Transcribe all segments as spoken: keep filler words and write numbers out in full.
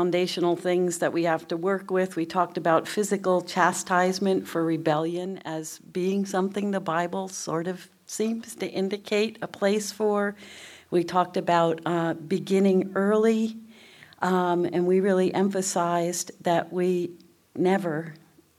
foundational things that we have to work with. We talked about physical chastisement for rebellion as being something the Bible sort of seems to indicate a place for. We talked about uh, beginning early, um, and we really emphasized that we never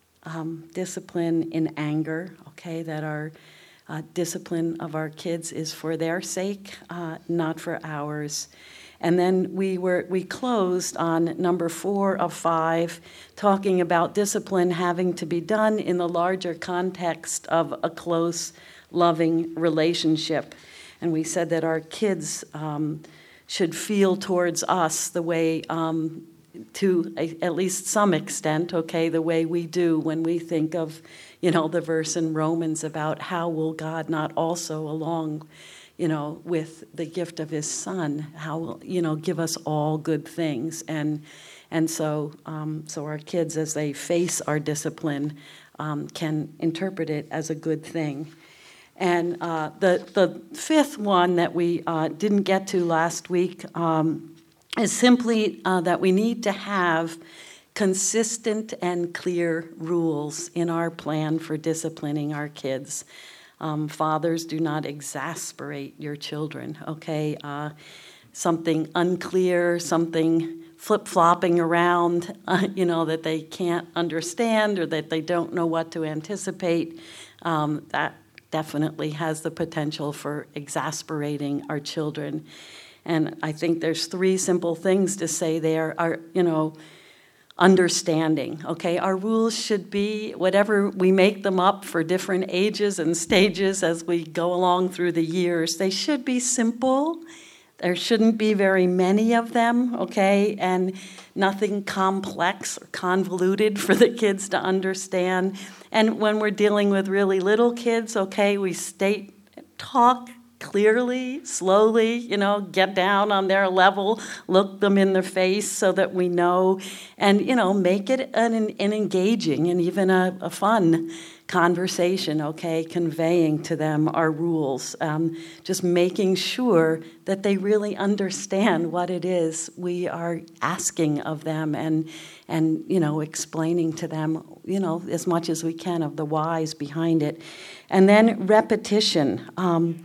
um, discipline in anger, okay, that our uh, discipline of our kids is for their sake, uh, not for ours. And then we were we closed on number four of five, talking about discipline having to be done in the larger context of a close, loving relationship. And we said that our kids um, should feel towards us the way, um, to a, at least some extent, okay, the way we do when we think of, you know, the verse in Romans about how will God not also along, you know, with the gift of his son, how will, you know, give us all good things. And and so um, so our kids, as they face our discipline, um, can interpret it as a good thing. And uh, the, the fifth one that we uh, didn't get to last week um, is simply uh, that we need to have consistent and clear rules in our plan for disciplining our kids. Um, fathers, do not exasperate your children, okay? Uh, something unclear, something flip-flopping around, uh, you know, that they can't understand or that they don't know what to anticipate, um, that definitely has the potential for exasperating our children. And I think there's three simple things to say there are, you know, understanding, okay? Our rules should be, whatever we make them up for different ages and stages as we go along through the years, they should be simple. There shouldn't be very many of them, okay? And nothing complex or convoluted for the kids to understand. And when we're dealing with really little kids, okay, we state, talk clearly, slowly, you know, get down on their level, look them in the face so that we know, and, you know, make it an, an engaging and even a, a fun conversation, okay, conveying to them our rules, um, just making sure that they really understand what it is we are asking of them and, and you know, explaining to them, you know, as much as we can of the whys behind it. And then repetition. Um,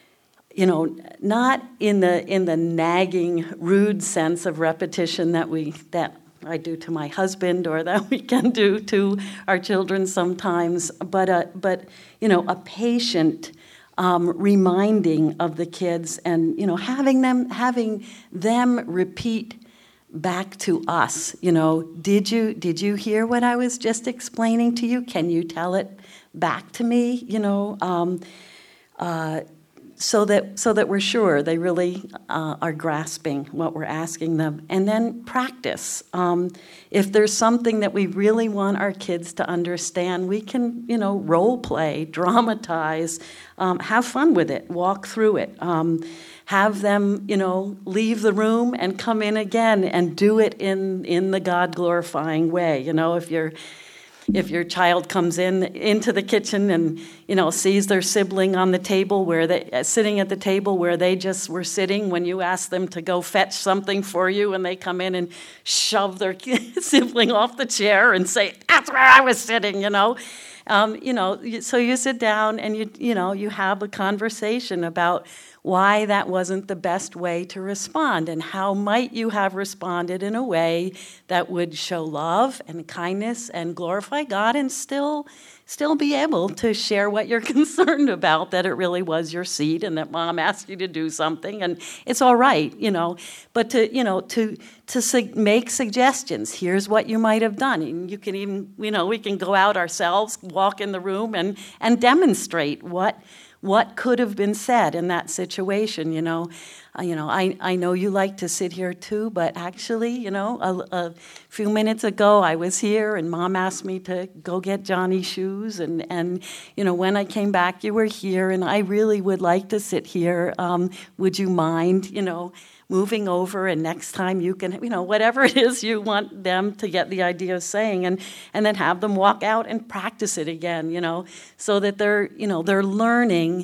You know, not in the in the nagging, rude sense of repetition that we that I do to my husband or that we can do to our children sometimes, but a, but you know, a patient um, reminding of the kids, and you know, having them having them repeat back to us. You know, did you did you hear what I was just explaining to you? Can you tell it back to me? You know. Um, uh, So that so that we're sure they really uh, are grasping what we're asking them. And then practice. Um, if there's something that we really want our kids to understand, we can, you know, role play, dramatize, um, have fun with it, walk through it. Um, have them, you know, leave the room and come in again and do it in, in the God-glorifying way. You know, if you're If your child comes in into the kitchen and, you know, sees their sibling on the table where they uh, sitting at the table where they just were sitting when you asked them to go fetch something for you, and they come in and shove their sibling off the chair and say, "That's where I was sitting," you know. Um, you know, so you sit down and you you know you have a conversation about why that wasn't the best way to respond, and how might you have responded in a way that would show love and kindness and glorify God, and still still be able to share what you're concerned about, that it really was your seed and that mom asked you to do something, and it's all right, you know. But to, you know, to to su- make suggestions. Here's what you might have done. And you can even, you know, we can go out ourselves, walk in the room, and and demonstrate what what could have been said in that situation, you know. Uh, you know, I, I know you like to sit here too, but actually, you know, a, a few minutes ago I was here and Mom asked me to go get Johnny shoes, and, and you know, when I came back you were here, and I really would like to sit here. Um, would you mind, you know, moving over, and next time you can, you know, whatever it is you want them to get the idea of saying, and, and then have them walk out and practice it again, you know, so that they're, you know, they're learning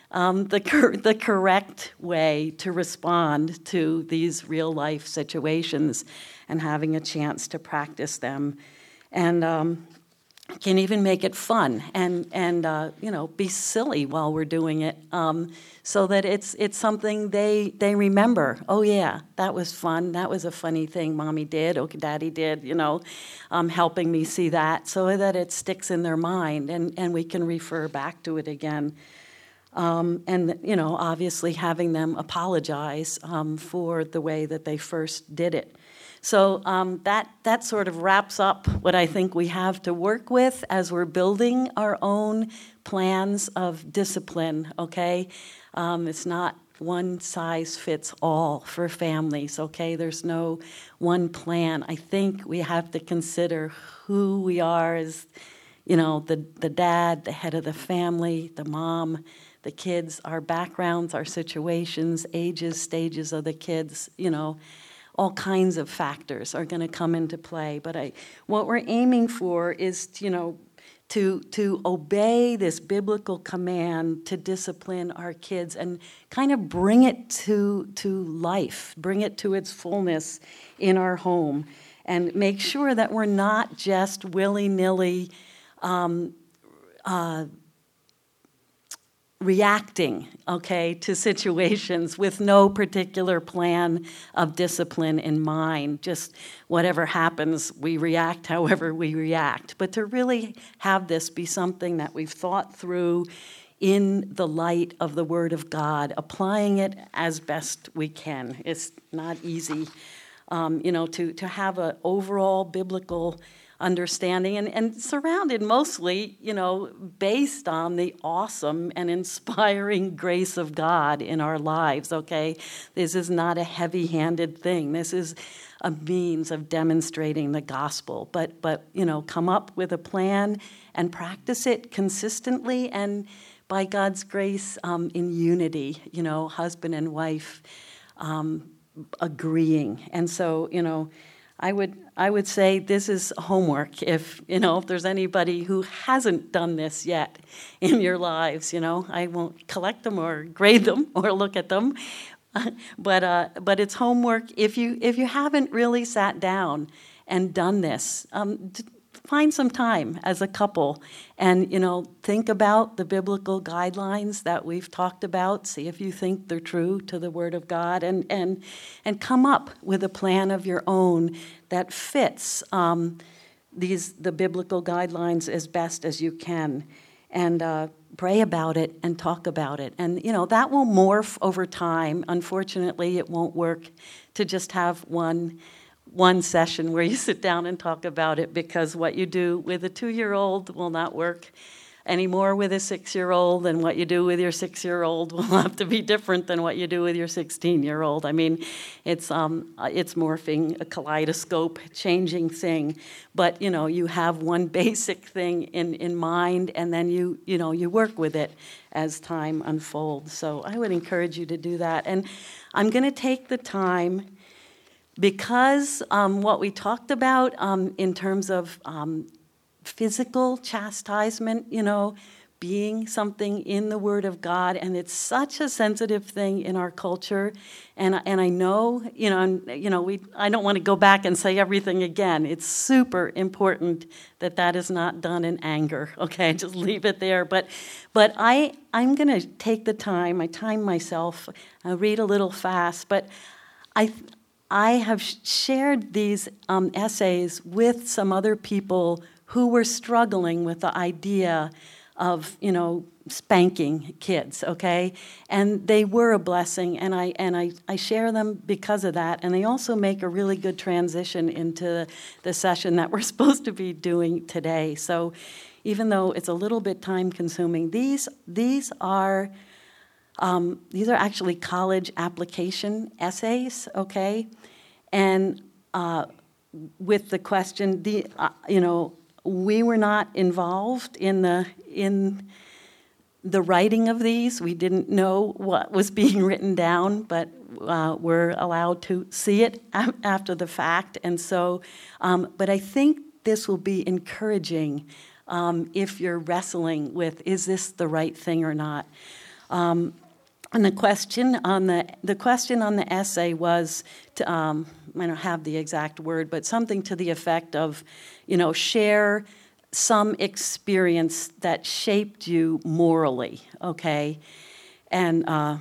um, the cor- the correct way to respond to these real life situations, and having a chance to practice them, and um, can even make it fun and and uh, you know, be silly while we're doing it, um, so that it's it's something they they remember. Oh yeah, that was fun. That was a funny thing Mommy did. Or Daddy did. You know, um, helping me see that, so that it sticks in their mind, and and we can refer back to it again. Um, and, you know, obviously having them apologize um, for the way that they first did it. So um, that that sort of wraps up what I think we have to work with as we're building our own plans of discipline, okay? Um, it's not one size fits all for families, okay? There's no one plan. I think we have to consider who we are as, you know, the, the dad, the head of the family, the mom, the kids, our backgrounds, our situations, ages, stages of the kids, you know, all kinds of factors are going to come into play. But I, what we're aiming for is, you know, to to obey this biblical command to discipline our kids and kind of bring it to to life, bring it to its fullness in our home, and make sure that we're not just willy-nilly um, uh, reacting, okay, to situations with no particular plan of discipline in mind. Just whatever happens, we react however we react. But to really have this be something that we've thought through in the light of the Word of God, applying it as best we can. It's not easy, um, you know, to, to have an overall biblical understanding, and, and surrounded mostly, you know, based on the awesome and inspiring grace of God in our lives, okay? This is not a heavy-handed thing. This is a means of demonstrating the gospel. But, but you know, come up with a plan and practice it consistently, and by God's grace, um, in unity, you know, husband and wife um, agreeing. And so, you know, I would I would say this is homework. If you know if there's anybody who hasn't done this yet in your lives, you know, I won't collect them or grade them or look at them, but uh, but it's homework. If you if you haven't really sat down and done this, um, find some time as a couple, and you know think about the biblical guidelines that we've talked about. See if you think they're true to the Word of God, and and and come up with a plan of your own that fits um, these the biblical guidelines as best as you can, and uh, pray about it and talk about it. And you know that will morph over time. Unfortunately, it won't work to just have one. one session where you sit down and talk about it, because what you do with a two-year-old will not work anymore with a six-year-old, and what you do with your six-year-old will have to be different than what you do with your sixteen-year-old. I mean, it's um, it's morphing, a kaleidoscope, changing thing. But, you know, you have one basic thing in, in mind, and then you, you know, you work with it as time unfolds. So I would encourage you to do that. And I'm going to take the time, because um, what we talked about um, in terms of um, physical chastisement, you know, being something in the Word of God, and it's such a sensitive thing in our culture, and and I know, you know, and, you know, we I don't want to go back and say everything again. It's super important that that is not done in anger. Okay, just leave it there. But but I I'm going to take the time. I time myself. I read a little fast, but I. I have shared these um, essays with some other people who were struggling with the idea of, you know, spanking kids, okay? And they were a blessing, and I and I, I share them because of that. And they also make a really good transition into the session that we're supposed to be doing today. So even though it's a little bit time-consuming, these these are... Um, these are actually college application essays, okay? And uh, with the question, the, uh, you know, we were not involved in the in the writing of these. We didn't know what was being written down, but uh, we're allowed to see it a- after the fact. And so, um, but I think this will be encouraging um, if you're wrestling with, is this the right thing or not? Um, and the question on the the question on the essay was to, um, I don't have the exact word, but something to the effect of, you know, share some experience that shaped you morally, okay? And uh,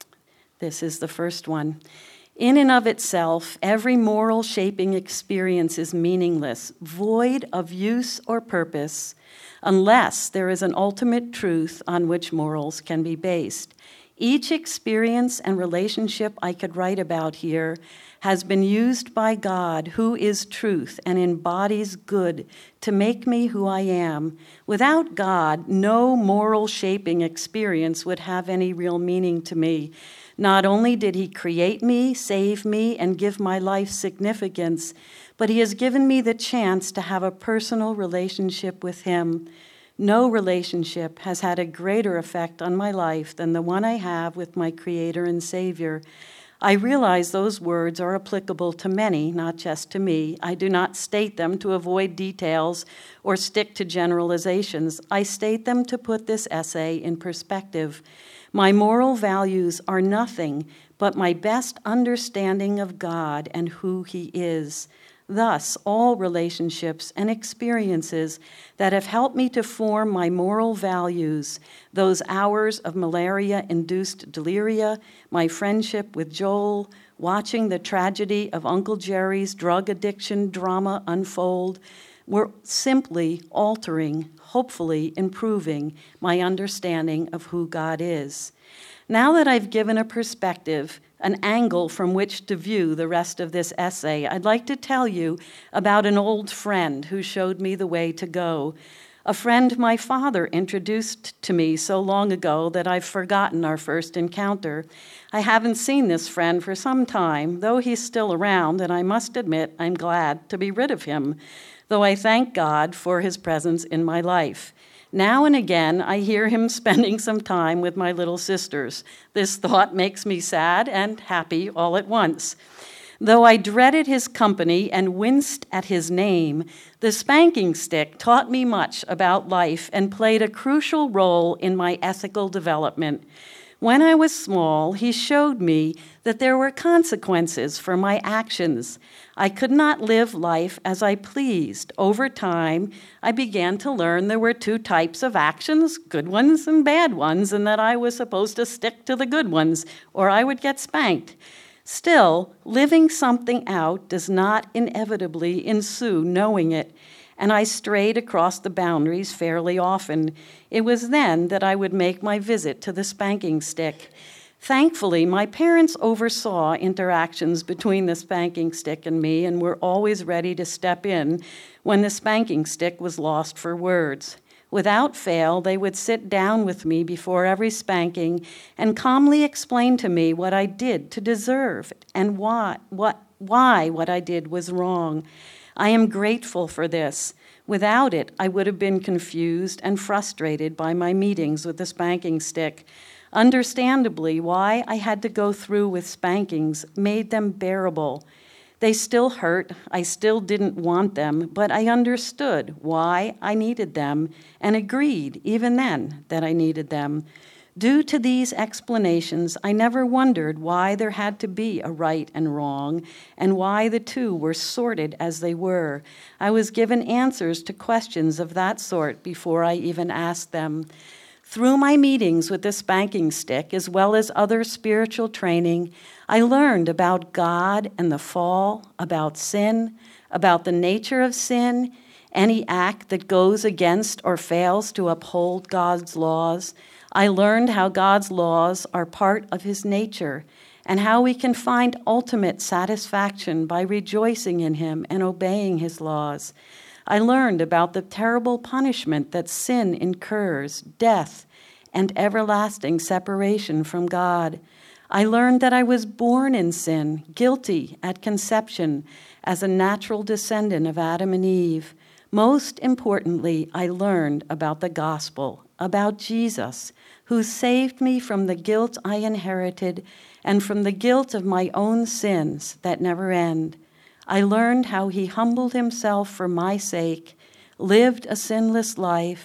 this is the first one. In and of itself, every moral shaping experience is meaningless, void of use or purpose, unless there is an ultimate truth on which morals can be based. Each experience and relationship I could write about here has been used by God, who is truth and embodies good, to make me who I am. Without God, no moral shaping experience would have any real meaning to me. Not only did he create me, save me, and give my life significance, but he has given me the chance to have a personal relationship with him. No relationship has had a greater effect on my life than the one I have with my Creator and Savior. I realize those words are applicable to many, not just to me. I do not state them to avoid details or stick to generalizations. I state them to put this essay in perspective. My moral values are nothing but my best understanding of God and who He is. Thus, all relationships and experiences that have helped me to form my moral values, those hours of malaria-induced deliria, my friendship with Joel, watching the tragedy of Uncle Jerry's drug addiction drama unfold, were simply altering, hopefully improving, my understanding of who God is. Now that I've given a perspective, an angle from which to view the rest of this essay, I'd like to tell you about an old friend who showed me the way to go. A friend my father introduced to me so long ago that I've forgotten our first encounter. I haven't seen this friend for some time, though he's still around, and I must admit I'm glad to be rid of him, though I thank God for his presence in my life. Now and again, I hear him spending some time with my little sisters. This thought makes me sad and happy all at once. Though I dreaded his company and winced at his name, the spanking stick taught me much about life and played a crucial role in my ethical development. When I was small, he showed me that there were consequences for my actions. I could not live life as I pleased. Over time, I began to learn there were two types of actions, good ones and bad ones, and that I was supposed to stick to the good ones, or I would get spanked. Still, living something out does not inevitably ensue knowing it, and I strayed across the boundaries fairly often. It was then that I would make my visit to the spanking stick. Thankfully, my parents oversaw interactions between the spanking stick and me and were always ready to step in when the spanking stick was lost for words. Without fail, they would sit down with me before every spanking and calmly explain to me what I did to deserve it and why what, why what I did was wrong. I am grateful for this. Without it, I would have been confused and frustrated by my meetings with the spanking stick. Understandably, why I had to go through with spankings made them bearable. They still hurt, I still didn't want them, but I understood why I needed them and agreed, even then, that I needed them. Due to these explanations, I never wondered why there had to be a right and wrong and why the two were sorted as they were. I was given answers to questions of that sort before I even asked them. Through my meetings with the spanking stick, as well as other spiritual training, I learned about God and the fall, about sin, about the nature of sin, any act that goes against or fails to uphold God's laws. I learned how God's laws are part of His nature and how we can find ultimate satisfaction by rejoicing in Him and obeying His laws. I learned about the terrible punishment that sin incurs, death, and everlasting separation from God. I learned that I was born in sin, guilty at conception, as a natural descendant of Adam and Eve. Most importantly, I learned about the gospel, about Jesus, who saved me from the guilt I inherited and from the guilt of my own sins that never end. I learned how He humbled Himself for my sake, lived a sinless life,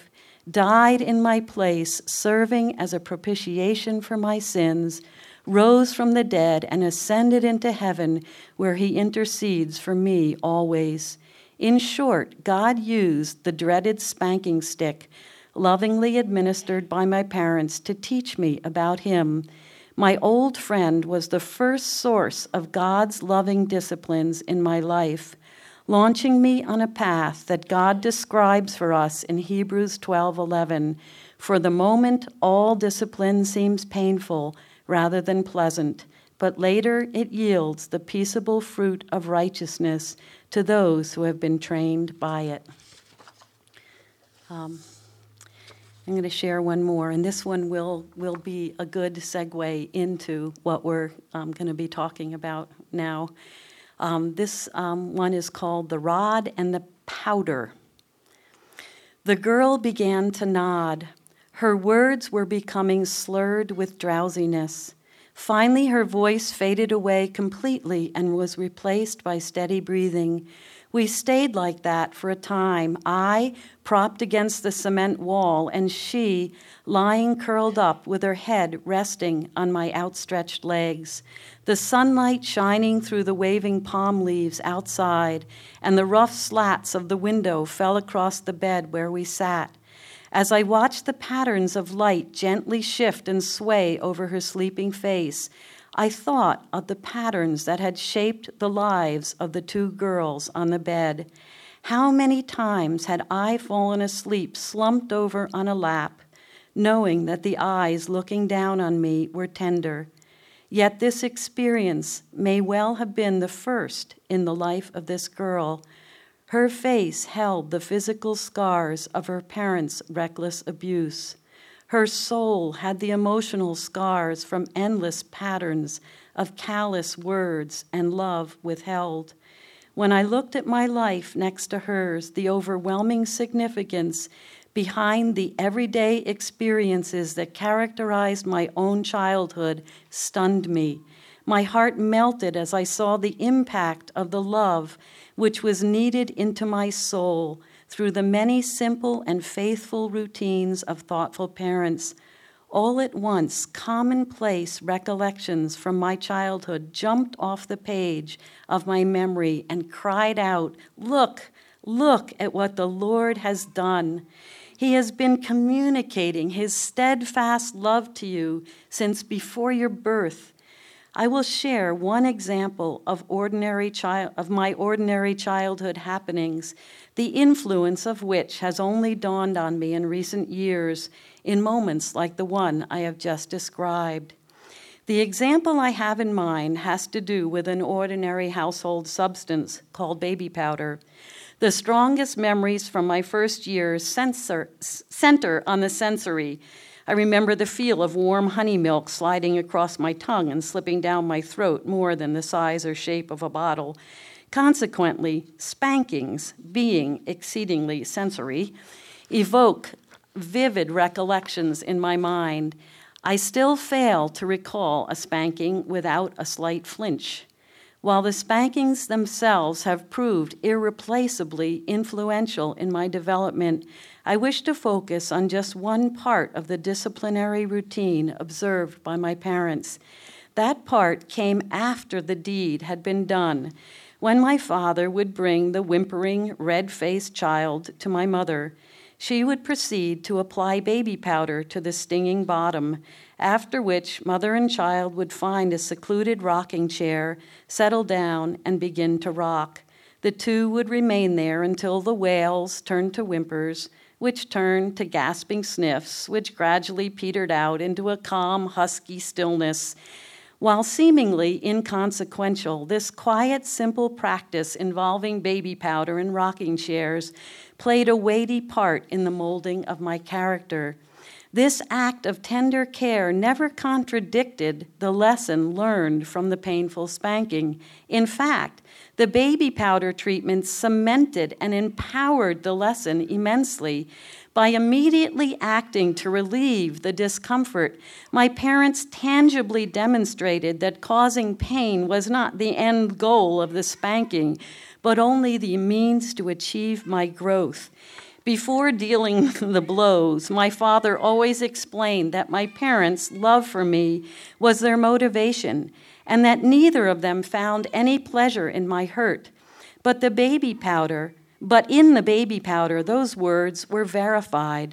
died in my place, serving as a propitiation for my sins, rose from the dead, and ascended into heaven, where he intercedes for me always. In short, God used the dreaded spanking stick, lovingly administered by my parents, to teach me about him. My old friend was the first source of God's loving disciplines in my life, launching me on a path that God describes for us in Hebrews twelve eleven. For the moment, all discipline seems painful rather than pleasant, but later it yields the peaceable fruit of righteousness to those who have been trained by it. Um, I'm going to share one more, and this one will, will be a good segue into what we're um, going to be talking about now. Um, this um, one is called The Rod and the Powder. The girl began to nod. Her words were becoming slurred with drowsiness. Finally, her voice faded away completely and was replaced by steady breathing. We stayed like that for a time, I propped against the cement wall, and she lying curled up with her head resting on my outstretched legs. The sunlight shining through the waving palm leaves outside, and the rough slats of the window fell across the bed where we sat. As I watched the patterns of light gently shift and sway over her sleeping face, I thought of the patterns that had shaped the lives of the two girls on the bed. How many times had I fallen asleep, slumped over on a lap, knowing that the eyes looking down on me were tender. Yet this experience may well have been the first in the life of this girl. Her face held the physical scars of her parents' reckless abuse. Her soul had the emotional scars from endless patterns of callous words and love withheld. When I looked at my life next to hers, the overwhelming significance behind the everyday experiences that characterized my own childhood stunned me. My heart melted as I saw the impact of the love which was kneaded into my soul through the many simple and faithful routines of thoughtful parents. All at once, commonplace recollections from my childhood jumped off the page of my memory and cried out, "Look, look at what the Lord has done. He has been communicating his steadfast love to you since before your birth." I will share one example of ordinary child of my ordinary childhood happenings, the influence of which has only dawned on me in recent years in moments like the one I have just described. The example I have in mind has to do with an ordinary household substance called baby powder. The strongest memories from my first years censor, center on the sensory. I remember the feel of warm honey milk sliding across my tongue and slipping down my throat more than the size or shape of a bottle. Consequently, spankings, being exceedingly sensory, evoke vivid recollections in my mind. I still fail to recall a spanking without a slight flinch. While the spankings themselves have proved irreplaceably influential in my development, I wish to focus on just one part of the disciplinary routine observed by my parents. That part came after the deed had been done, when my father would bring the whimpering, red-faced child to my mother. She would proceed to apply baby powder to the stinging bottom, after which mother and child would find a secluded rocking chair, settle down, and begin to rock. The two would remain there until the wails turned to whimpers, which turned to gasping sniffs, which gradually petered out into a calm, husky stillness. While seemingly inconsequential, this quiet, simple practice involving baby powder and rocking chairs played a weighty part in the molding of my character. This act of tender care never contradicted the lesson learned from the painful spanking. In fact, the baby powder treatment cemented and empowered the lesson immensely. By immediately acting to relieve the discomfort, my parents tangibly demonstrated that causing pain was not the end goal of the spanking, but only the means to achieve my growth. Before dealing the blows, my father always explained that my parents' love for me was their motivation, and that neither of them found any pleasure in my hurt. But the baby powder, but in the baby powder, those words were verified.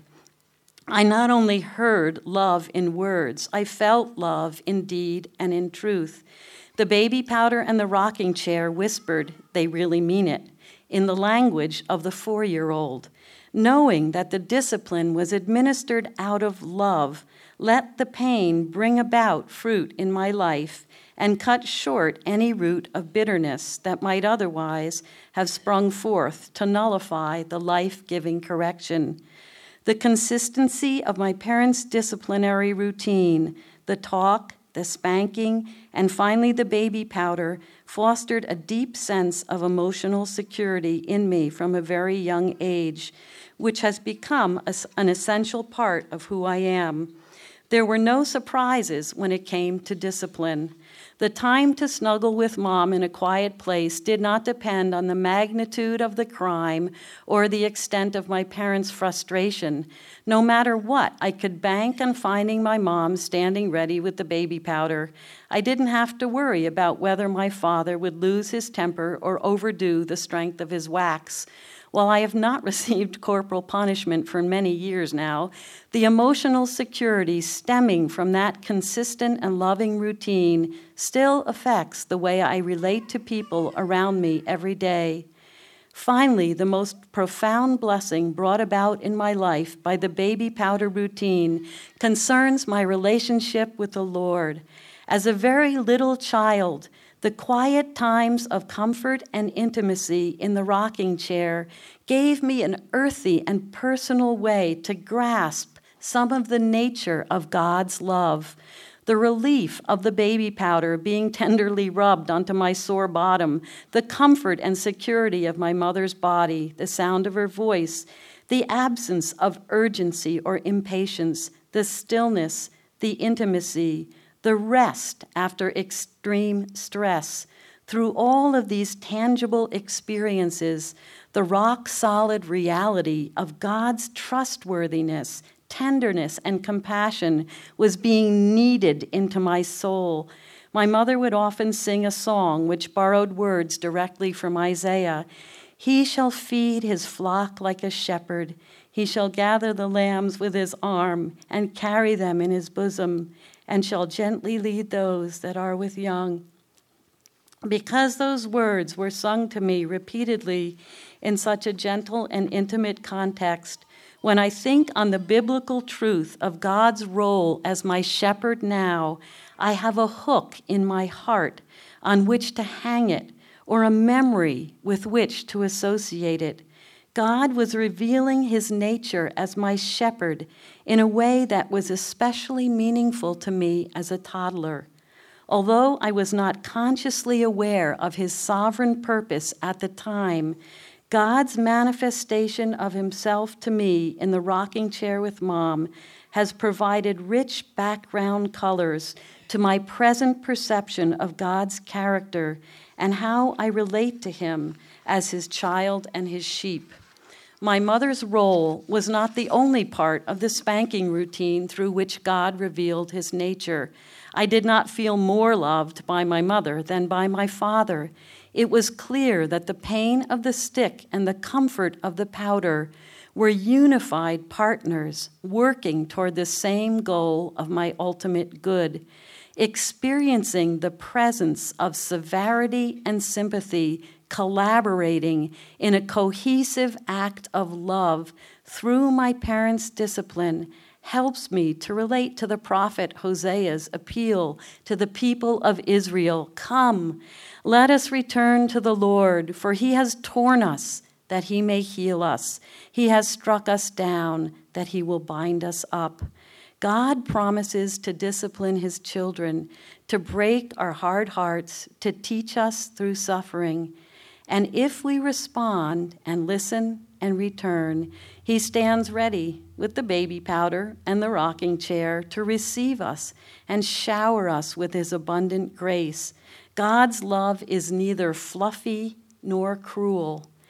I not only heard love in words, I felt love in deed and in truth. The baby powder and the rocking chair whispered, they really mean it, in the language of the four-year-old. Knowing that the discipline was administered out of love, let the pain bring about fruit in my life and cut short any root of bitterness that might otherwise have sprung forth to nullify the life-giving correction. The consistency of my parents' disciplinary routine, the talk, the spanking, and finally the baby powder fostered a deep sense of emotional security in me from a very young age, which has become a, an essential part of who I am. There were no surprises when it came to discipline. The time to snuggle with Mom in a quiet place did not depend on the magnitude of the crime or the extent of my parents' frustration. No matter what, I could bank on finding my mom standing ready with the baby powder. I didn't have to worry about whether my father would lose his temper or overdo the strength of his wax. While I have not received corporal punishment for many years now, the emotional security stemming from that consistent and loving routine still affects the way I relate to people around me every day. Finally, the most profound blessing brought about in my life by the baby powder routine concerns my relationship with the Lord. As a very little child, the quiet times of comfort and intimacy in the rocking chair gave me an earthy and personal way to grasp some of the nature of God's love. The relief of the baby powder being tenderly rubbed onto my sore bottom, the comfort and security of my mother's body, the sound of her voice, the absence of urgency or impatience, the stillness, the intimacy, the rest after extreme stress. Through all of these tangible experiences, the rock-solid reality of God's trustworthiness, tenderness, and compassion was being kneaded into my soul. My mother would often sing a song which borrowed words directly from Isaiah. He shall feed his flock like a shepherd. He shall gather the lambs with his arm and carry them in his bosom, and shall gently lead those that are with young. Because those words were sung to me repeatedly in such a gentle and intimate context, when I think on the biblical truth of God's role as my shepherd now, I have a hook in my heart on which to hang it, or a memory with which to associate it. God was revealing his nature as my shepherd in a way that was especially meaningful to me as a toddler. Although I was not consciously aware of his sovereign purpose at the time, God's manifestation of himself to me in the rocking chair with Mom has provided rich background colors to my present perception of God's character and how I relate to him as his child and his sheep. My mother's role was not the only part of the spanking routine through which God revealed his nature. I did not feel more loved by my mother than by my father. It was clear that the pain of the stick and the comfort of the powder were unified partners working toward the same goal of my ultimate good. Experiencing the presence of severity and sympathy collaborating in a cohesive act of love through my parents' discipline helps me to relate to the prophet Hosea's appeal to the people of Israel. Come, let us return to the Lord, for he has torn us that he may heal us. He has struck us down that he will bind us up. God promises to discipline his children, to break our hard hearts, to teach us through suffering. And if we respond and listen and return, he stands ready with the baby powder and the rocking chair to receive us and shower us with his abundant grace. God's love is neither fluffy nor cruel.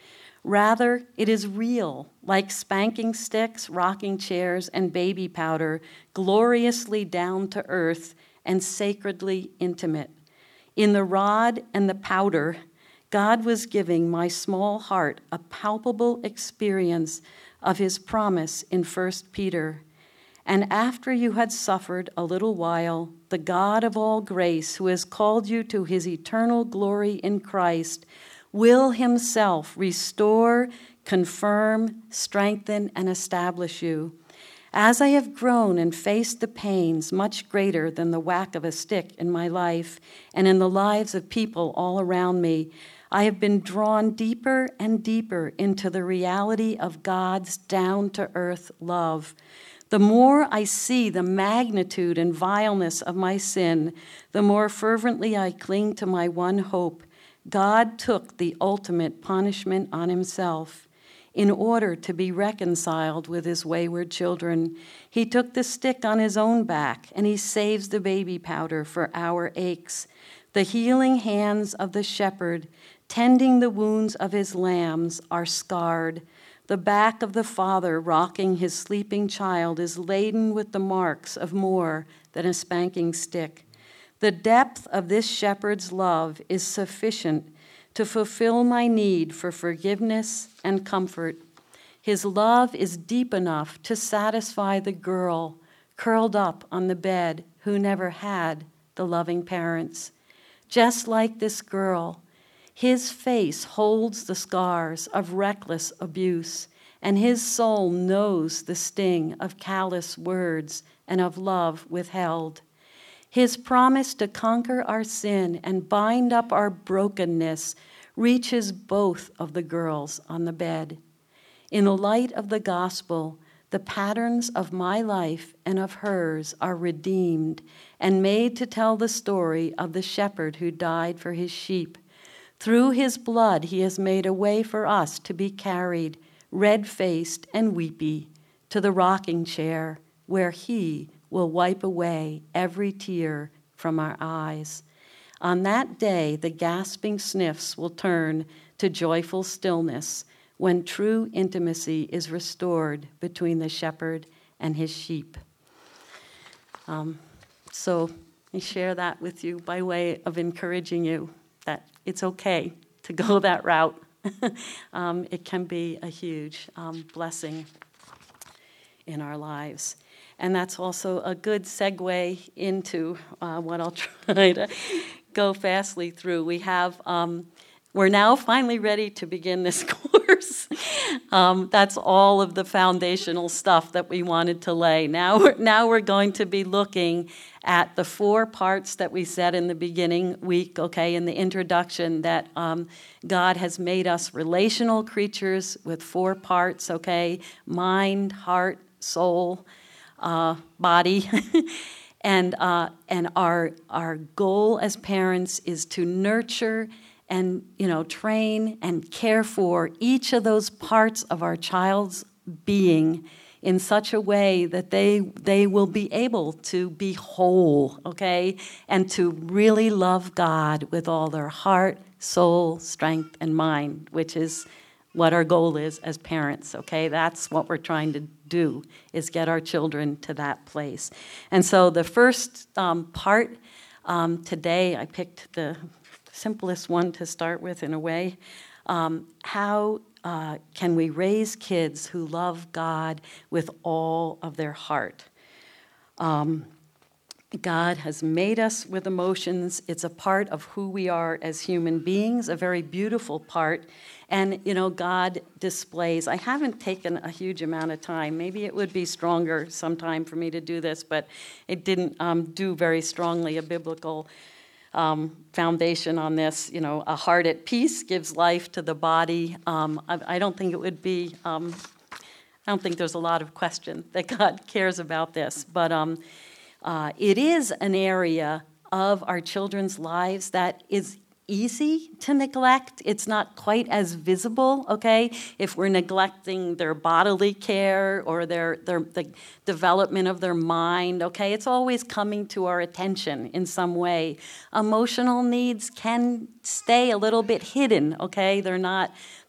Rather, it is real, like spanking sticks, rocking chairs, and baby powder, gloriously down to earth and sacredly intimate. In the rod and the powder, God was giving my small heart a palpable experience of his promise in First Peter. And after you had suffered a little while, the God of all grace, who has called you to his eternal glory in Christ, will himself restore, confirm, strengthen, and establish you. As I have grown and faced the pains much greater than the whack of a stick in my life and in the lives of people all around me, I have been drawn deeper and deeper into the reality of God's down-to-earth love. The more I see the magnitude and vileness of my sin, the more fervently I cling to my one hope. God took the ultimate punishment on himself in order to be reconciled with his wayward children. He took the stick on his own back, and he saves the baby powder for our aches. The healing hands of the shepherd, tending the wounds of his lambs, are scarred. The back of the father rocking his sleeping child is laden with the marks of more than a spanking stick. The depth of this shepherd's love is sufficient to fulfill my need for forgiveness and comfort. His love is deep enough to satisfy the girl curled up on the bed who never had the loving parents. Just like this girl, his face holds the scars of reckless abuse, and his soul knows the sting of callous words and of love withheld. His promise to conquer our sin and bind up our brokenness reaches both of the girls on the bed. In the light of the gospel, the patterns of my life and of hers are redeemed and made to tell the story of the shepherd who died for his sheep. Through his blood, he has made a way for us to be carried, red-faced and weepy, to the rocking chair where he will wipe away every tear from our eyes. On that day, the gasping sniffs will turn to joyful stillness when true intimacy is restored between the shepherd and his sheep. Um, so I share that with you by way of encouraging you that it's okay to go that route. um, it can be a huge um, blessing in our lives. And that's also a good segue into uh, what I'll try to go fastly through. We have, um, we're now finally ready to begin this course. um, that's all of the foundational stuff that we wanted to lay. Now we're, now we're going to be looking at the four parts that we said in the beginning week, okay, in the introduction, that um, God has made us relational creatures with four parts, okay, mind, heart, soul, Uh, body, and uh, and our our goal as parents is to nurture and you know train and care for each of those parts of our child's being in such a way that they they will be able to be whole, okay, and to really love God with all their heart, soul, strength, and mind, which is what our goal is as parents, okay? That's what we're trying to do, is get our children to that place. And so the first um, part um, today, I picked the simplest one to start with in a way. Um, how uh, can we raise kids who love God with all of their heart? Um, God has made us with emotions. It's a part of who we are as human beings, a very beautiful part. And, you know, God displays, I haven't taken a huge amount of time. Maybe it would be stronger sometime for me to do this, but it didn't um, do very strongly a biblical um, foundation on this. You know, a heart at peace gives life to the body. Um, I, I don't think it would be, um, I don't think there's a lot of question that God cares about this. But um, uh, it is an area of our children's lives that is easy to neglect. It's not quite as visible, okay? If we're neglecting their bodily care or their, their the development of their mind, okay? It's always coming to our attention in some way. Emotional needs can stay a little bit hidden, okay? They're not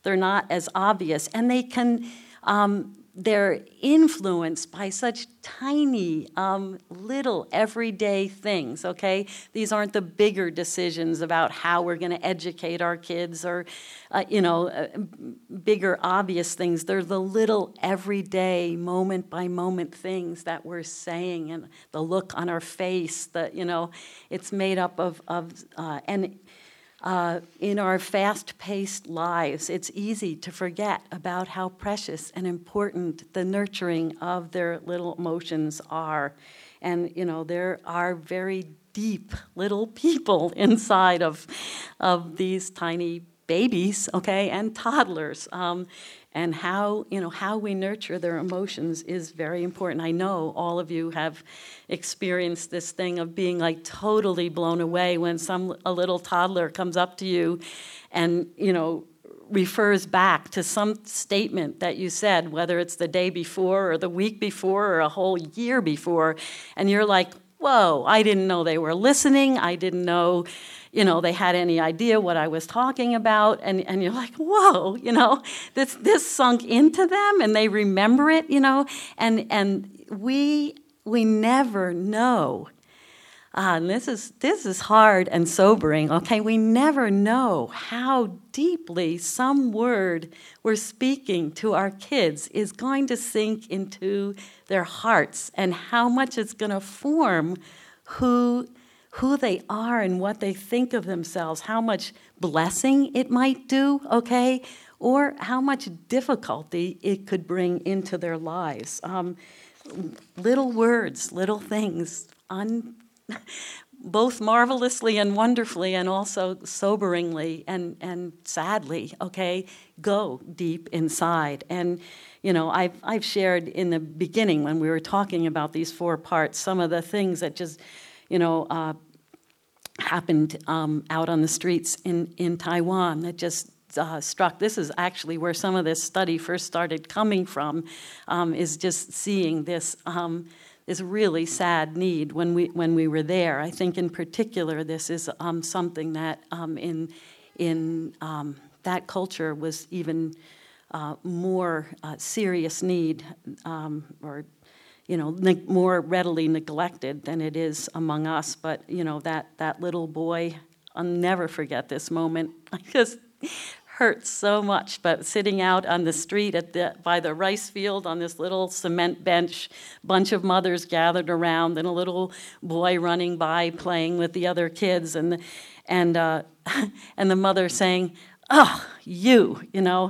they're not as obvious, and they can, um, they're influenced by such tiny, um, little everyday things, okay? These aren't the bigger decisions about how we're going to educate our kids or, uh, you know, uh, bigger obvious things. They're the little everyday, moment-by-moment things that we're saying, and the look on our face, that, you know, it's made up of, of uh, and Uh, in our fast-paced lives, it's easy to forget about how precious and important the nurturing of their little emotions are. And, you know, there are very deep little people inside of, of these tiny babies, okay, and toddlers. Um, and how, you know, how we nurture their emotions is very important. I know all of you have experienced this thing of being like totally blown away when some a little toddler comes up to you and, you know, refers back to some statement that you said, whether it's the day before or the week before or a whole year before, and you're like, whoa, I didn't know they were listening. I didn't know, you know, they had any idea what I was talking about. And, and you're like, whoa, you know, this this sunk into them and they remember it, you know. And and we we never know. Uh, and this is this is hard and sobering, okay? We never know how deeply some word we're speaking to our kids is going to sink into their hearts and how much it's going to form who, who they are and what they think of themselves, how much blessing it might do, okay? Or how much difficulty it could bring into their lives. Um, little words, little things, un both marvelously and wonderfully and also soberingly and, and sadly, okay, go deep inside. And, you know, I've, I've shared in the beginning when we were talking about these four parts, some of the things that just, you know, uh, happened um, out on the streets in, in Taiwan that just uh, struck. This is actually where some of this study first started coming from, um, is just seeing this um, is really sad need when we when we were there. I think in particular this is um, something that um, in in um, that culture was even uh, more uh, serious need, um, or you know ne- more readily neglected than it is among us. But you know that that little boy, I'll never forget this moment because. Hurts so much, but sitting out on the street at the, by the rice field on this little cement bench, bunch of mothers gathered around, and a little boy running by playing with the other kids, and and uh, and the mother saying, "Oh, you, you know,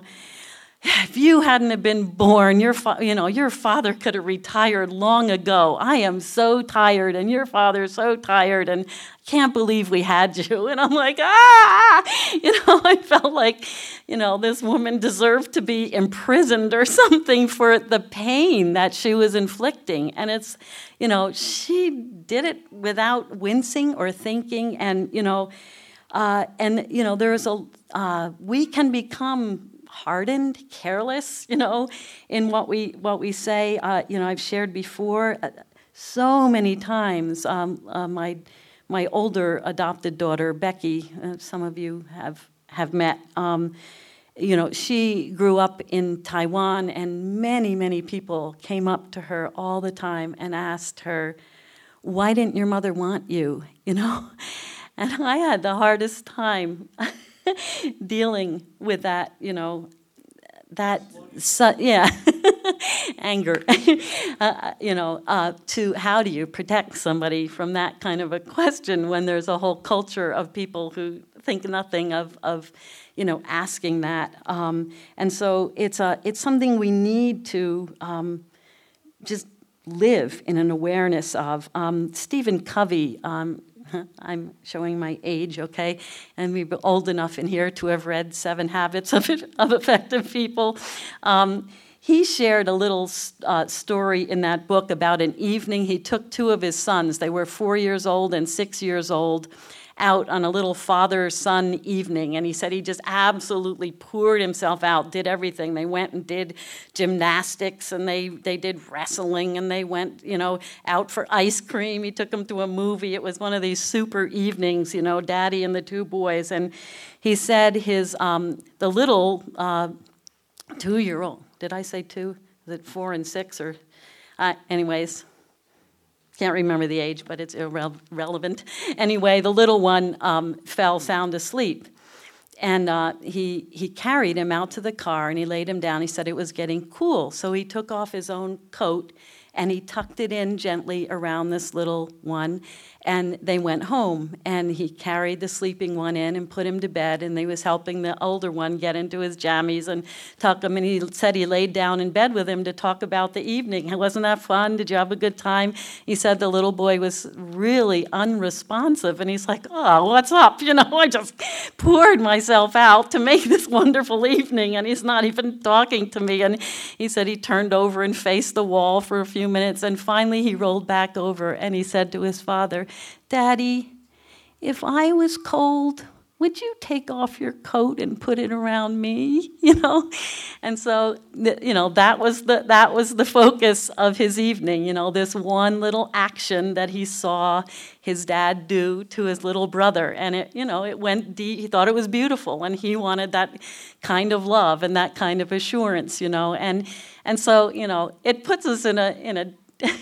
if you hadn't have been born, your fa- you know your father could have retired long ago. I am so tired, and your father's so tired, and I can't believe we had you." And I'm like, ah, you know, I felt like, you know, this woman deserved to be imprisoned or something for the pain that she was inflicting. And it's, you know, she did it without wincing or thinking, and you know, uh, and you know, there's a uh, we can become hardened, careless, you know, in what we what we say. Uh, you know, I've shared before uh, so many times. Um, uh, my my older adopted daughter, Becky, uh, some of you have have met. Um, you know, she grew up in Taiwan, and many many people came up to her all the time and asked her, "Why didn't your mother want you?" You know, and I had the hardest time dealing with that, you know, that, su- yeah, anger, uh, you know, uh, to how do you protect somebody from that kind of a question when there's a whole culture of people who think nothing of, of you know, asking that. Um, and so it's, a, it's something we need to um, just live in an awareness of. Um, Stephen Covey, um, I'm showing my age, okay? And we're old enough in here to have read Seven Habits of, of Effective People. Um, he shared a little uh, story in that book about an evening he took two of his sons. They were four years old and six years old. out on a little father-son evening, and he said he just absolutely poured himself out, did everything. They went and did gymnastics, and they, they did wrestling, and they went, you know, out for ice cream. He took them to a movie. It was one of these super evenings, you know, Daddy and the two boys. And he said his, um, the little uh, two-year-old, did I say two? Is it four and six? Or, uh, anyways, can't remember the age, but it's irrelevant. Anyway, the little one um, fell sound asleep. And uh, he he carried him out to the car, and he laid him down. He said it was getting cool. So he took off his own coat, and he tucked it in gently around this little one. And they went home, and he carried the sleeping one in and put him to bed, and he was helping the older one get into his jammies and tuck him. And he said he laid down in bed with him to talk about the evening. Wasn't that fun? Did you have a good time? He said the little boy was really unresponsive, and he's like, oh, what's up? You know, I just poured myself out to make this wonderful evening, and he's not even talking to me. And he said he turned over and faced the wall for a few minutes, and finally he rolled back over, and he said to his father, Daddy, if I was cold, would you take off your coat and put it around me? You know, and so you know that was the that was the focus of his evening. You know, this one little action that he saw his dad do to his little brother, and it you know it went deep. He thought it was beautiful, and he wanted that kind of love and that kind of assurance. You know, and and so you know it puts us in a in a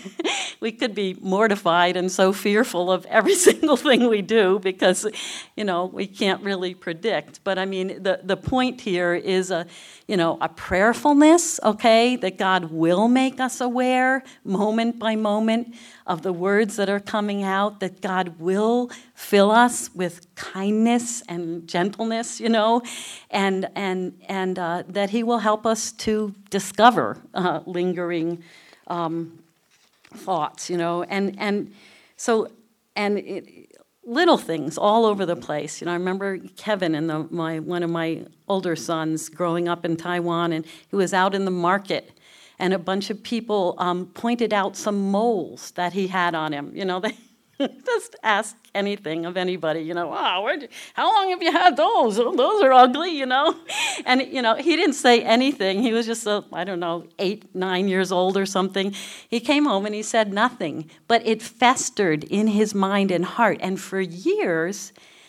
we could be mortified and so fearful of every single thing we do because, you know, we can't really predict. But I mean, the, the point here is a, you know, a prayerfulness, okay, that God will make us aware moment by moment of the words that are coming out, that God will fill us with kindness and gentleness, you know, and and and uh, that He will help us to discover uh, lingering um thoughts, you know, and and so and it, little things all over the place. You know, I remember Kevin and the, my one of my older sons growing up in Taiwan, and he was out in the market, and a bunch of people um, pointed out some moles that he had on him. You know, they just ask anything of anybody. You know, wow, where'd you, how long have you had those? Oh, those are ugly, you know. And you know, he didn't say anything. He was just a, I don't know, eight, nine years old or something. He came home and he said nothing, but it festered in his mind and heart. And for years,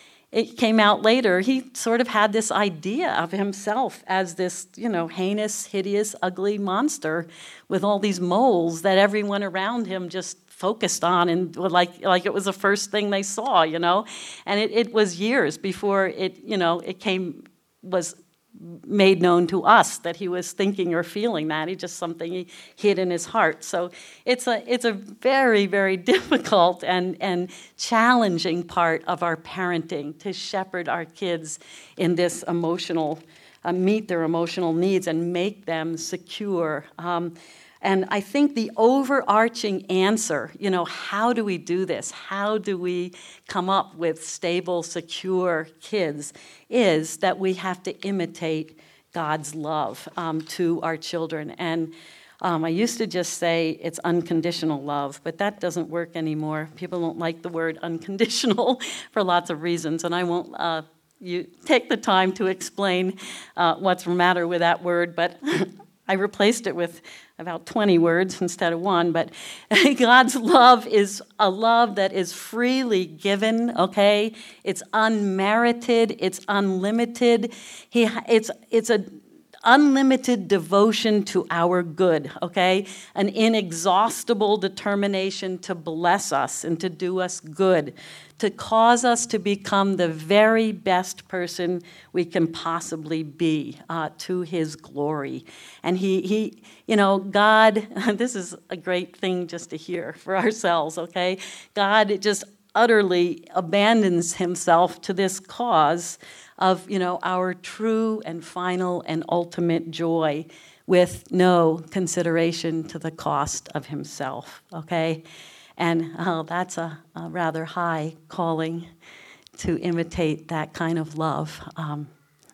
it came out later, he sort of had this idea of himself as this, you know, heinous, hideous, ugly monster with all these moles that everyone around him just focused on and like like it was the first thing they saw, you know. And it, it was years before it, you know, it came, was made known to us that he was thinking or feeling that. He just something he hid in his heart. So it's a it's a very, very difficult and, and challenging part of our parenting to shepherd our kids in this emotional, uh, meet their emotional needs and make them secure. Um, And I think the overarching answer, you know, how do we do this? How do we come up with stable, secure kids, is that we have to imitate God's love um, to our children. And um, I used to just say it's unconditional love, but that doesn't work anymore. People don't like the word unconditional for lots of reasons, and I won't uh, you take the time to explain uh, what's the matter with that word, but I replaced it with about twenty words instead of one, but God's love is a love that is freely given, okay? It's unmerited, it's unlimited. He, it's, it's a unlimited devotion to our good, okay? An inexhaustible determination to bless us and to do us good, to cause us to become the very best person we can possibly be uh, to His glory. And he, he, you know, God, this is a great thing just to hear for ourselves, okay? God just utterly abandons Himself to this cause of, you know, our true and final and ultimate joy with no consideration to the cost of Himself, okay? And oh, that's a, a rather high calling to imitate that kind of love. Um,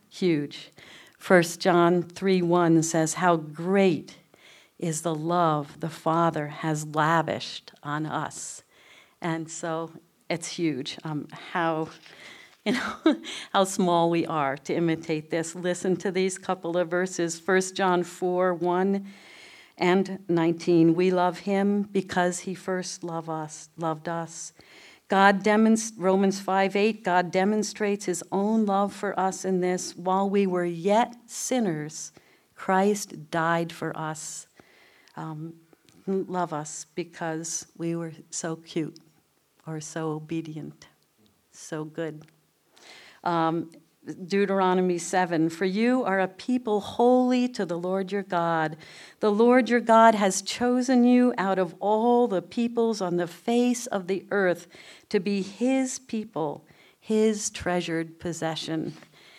huge. First John three one says, how great is the love the Father has lavished on us. And so it's huge. Um, how, you know, how small we are to imitate this. Listen to these couple of verses. First John four, one and nineteen. We love him because he first loved us, loved us. God demonstrates, Romans five, eight, God demonstrates his own love for us in this: while we were yet sinners, Christ died for us. Um, love us because we were so cute or so obedient, so good. Um, Deuteronomy seven, for you are a people holy to the Lord your God. The Lord your God has chosen you out of all the peoples on the face of the earth to be his people, his treasured possession.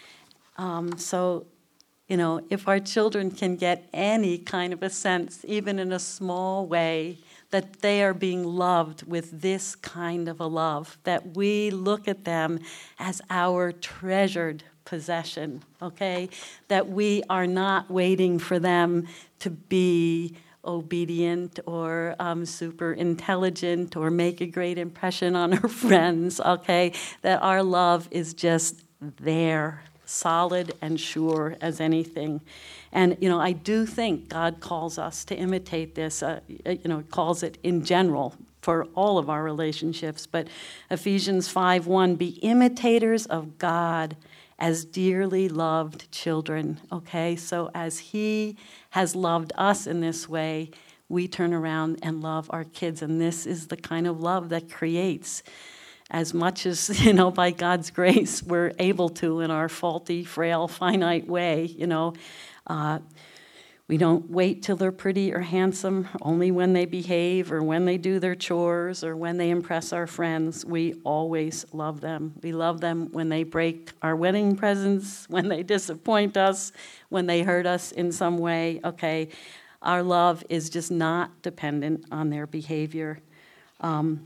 Um, so, you know, if our children can get any kind of a sense, even in a small way, that they are being loved with this kind of a love, that we look at them as our treasured possession, okay? That we are not waiting for them to be obedient or um, super intelligent or make a great impression on our friends, okay? That our love is just there, solid and sure as anything. And, you know, I do think God calls us to imitate this, uh, you know, calls it in general for all of our relationships. But Ephesians five one, be imitators of God as dearly loved children, okay? So as he has loved us in this way, we turn around and love our kids. And this is the kind of love that creates, as much as, you know, by God's grace, we're able to in our faulty, frail, finite way, you know. Uh, we don't wait till they're pretty or handsome, only when they behave or when they do their chores or when they impress our friends. We always love them. We love them when they break our wedding presents, when they disappoint us, when they hurt us in some way. Okay, our love is just not dependent on their behavior. Um,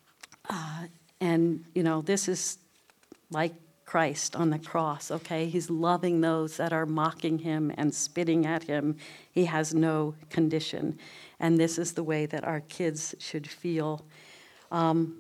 uh, and, you know, this is like Christ on the cross, okay? He's loving those that are mocking him and spitting at him. He has no condition. And this is the way that our kids should feel. Um,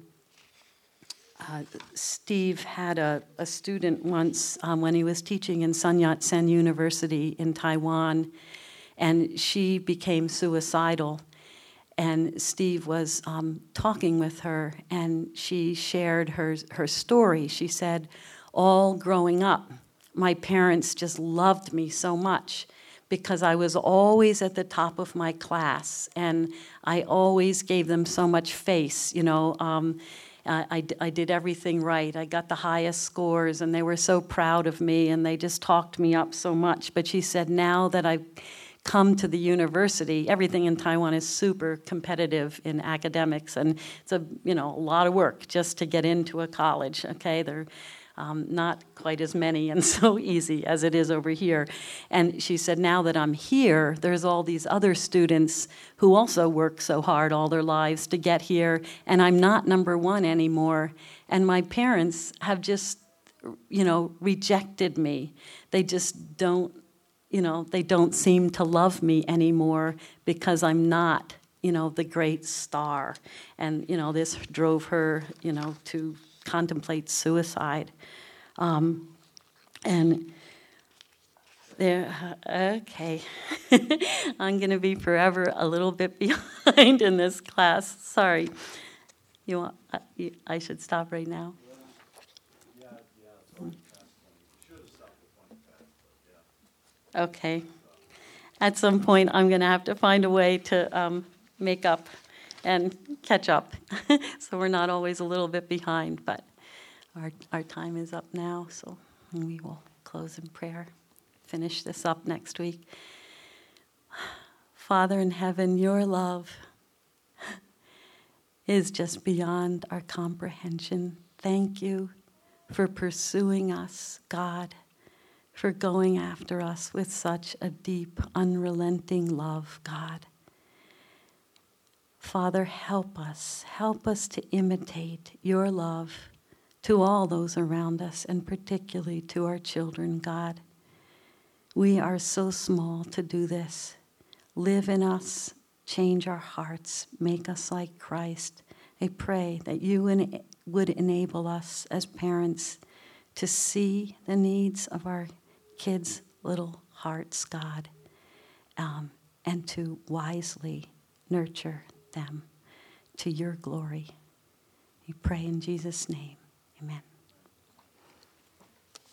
uh, Steve had a, a student once um, when he was teaching in Sun Yat-sen University in Taiwan, and she became suicidal. And Steve was um, talking with her, and she shared her, her story. She said, all growing up, my parents just loved me so much because I was always at the top of my class, and I always gave them so much face, you know. Um, I, I did everything right. I got the highest scores, and they were so proud of me, and they just talked me up so much. But she said, now that I've come to the university, everything in Taiwan is super competitive in academics, and it's a, you know, a lot of work just to get into a college, okay? They're um, not quite as many and so easy as it is over here. And she said, now that I'm here, there's all these other students who also work so hard all their lives to get here, and I'm not number one anymore. And my parents have just, you know, rejected me. They just don't, you know, they don't seem to love me anymore because I'm not, you know, the great star. And, you know, this drove her, you know, to contemplate suicide. Um, and there, okay, I'm going to be forever a little bit behind in this class. Sorry. You want, uh, you, I should stop right now? Yeah, yeah, it's already past twenty. You should have stopped at twenty past, but yeah. Okay. At some point, I'm going to have to find a way to um, make up and catch up. So we're not always a little bit behind, but our, our time is up now, so we will close in prayer, finish this up next week. Father in heaven, your love is just beyond our comprehension. Thank you for pursuing us, God, for going after us with such a deep, unrelenting love, God. Father, help us. Help us to imitate your love to all those around us, and particularly to our children, God. We are so small to do this. Live in us, change our hearts, make us like Christ. I pray that you would enable us as parents to see the needs of our kids' little hearts, God, um, and to wisely nurture them to your glory. We pray in Jesus' name. Amen.